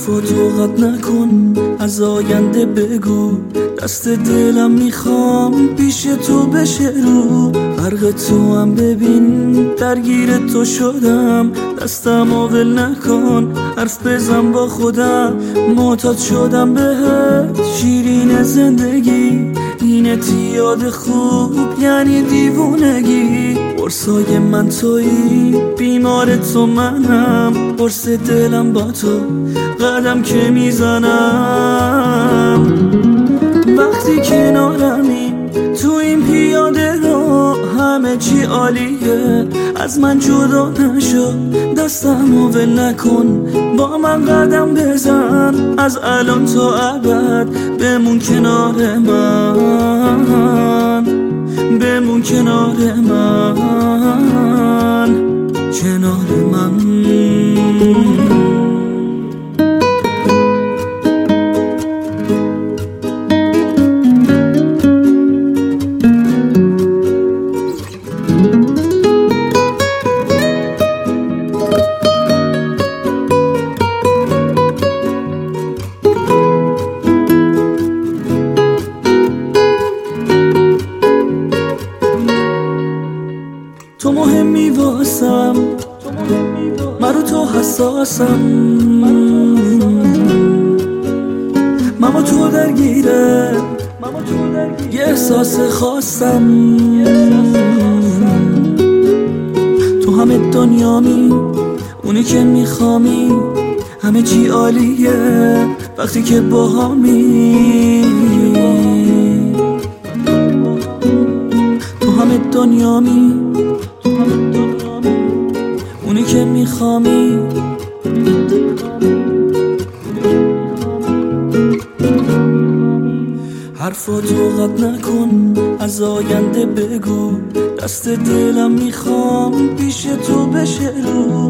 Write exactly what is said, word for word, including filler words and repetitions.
حرفاتو قطع نکن، از آینده بگو، دست دلم میخوام پیش تو بشه رو. غرق تو هم ببین درگیر تو شدم، دستم ول نکن، حرف بزن با خودم. معتاد شدم بهت شیرین زندگی، اینه یاد خوب یعنی دیوونگی. قرصای من تویی، بیمار تو منم، قرص دلم با تو قدم که میزنم. وقتی کنارمی تو این پیاده رو همه چی عالیه، از من جدا نشو، دستمو ول نکن، با من قدم بزن، از الان تا ابد بمون کنار من، بمون کنار من، کنار من. تو مهمی واسم، من رو تو حساسم، من با تو درگیره یه احساس خاصم. تو همه دنیامی، اونی که میخوامی، همه چی عالیه وقتی که با همی. تو همه دنیامی، اونی که میخوامی. حرفاتو قطع نکن، از آینده بگو، دست دلم میخوام پیش تو بشه رو.